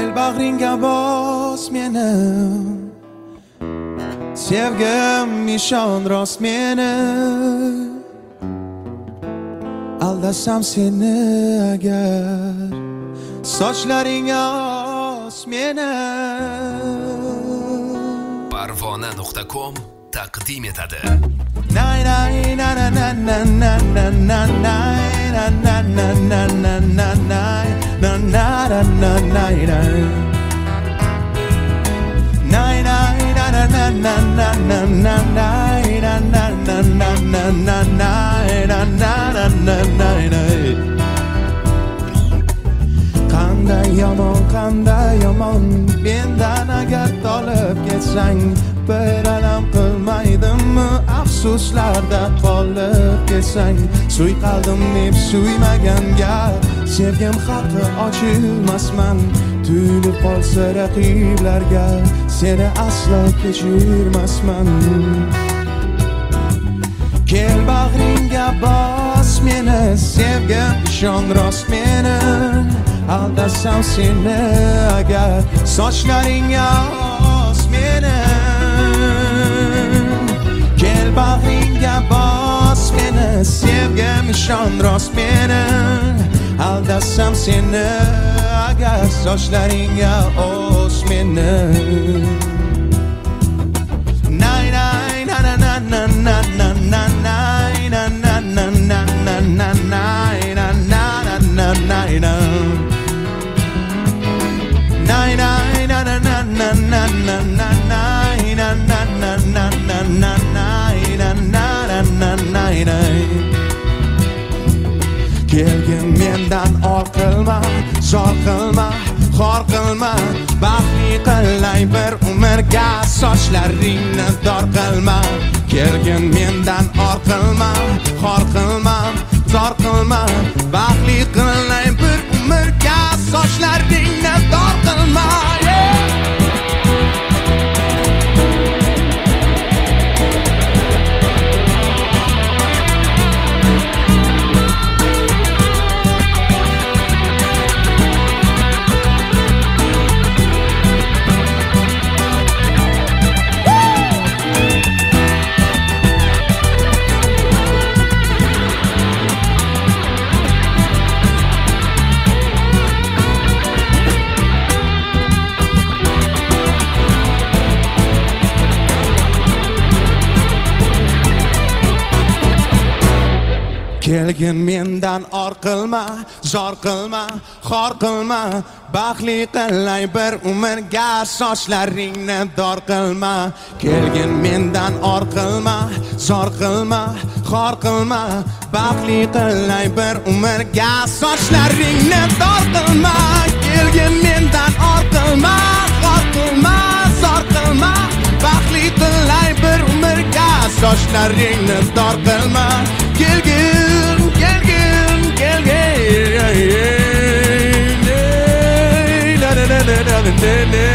kel bag'ringga bos meni, sevgim ishon rost meni. Aldasam seni agar, sochlaringga os meni. Parvona.com taqdim etadi. Nay nay na na na na na na na nay na na na na na na nay na na na na nay nay nay nay na na na na na na na nay na na na na na na nay na na na na nay nay. Qanday yomon mendan agar tolib ketsang, bir alam qilmaydimmi afsuslarda qolib ketsang. Suy qaldim deb suymaganga, sevgim haqi ochilmasman. Tuyulib qolsa raqiblarga, seni aslo kechirmasman. Kel bag'ringga bos meni, sevgim ishon rost meni. Aldasam seni agar, sochlaringga os meni. Kel bag'ringga bos meni, sevgim ishon rost meni. Aldasam seni agar, sochlaringga os meni. Nay nay na na na na na na na nay na na na na na na nay na na na na nay na nay nay na na na na na na na nay na na na na na na nay na na na na nay nay. Kelgin mendan or qilma, zor qilma, xor qilma. Baxtli qilay bir umrga, sochlaringni dor qilma. Kelgin mendan or qilma, xor qilma, zor qilma. Baxtli qilay bir umrga, sochlaringni dor qilma. Kelgin mendan or qilma, zor qilma, xor qilma. Baxtli qilay bir umrga, sochlaringni dor qilma. Kelgin mendan or qilma, zor qilma, xor qilma. Baxtli qilay bir umrga, sochlaringni dor qilma. Kelgin mendan or qilma, xor qilma, zor qilma. Baxtli qilay bir umrga, sochlaringni dor qilma. Kelgin kelgin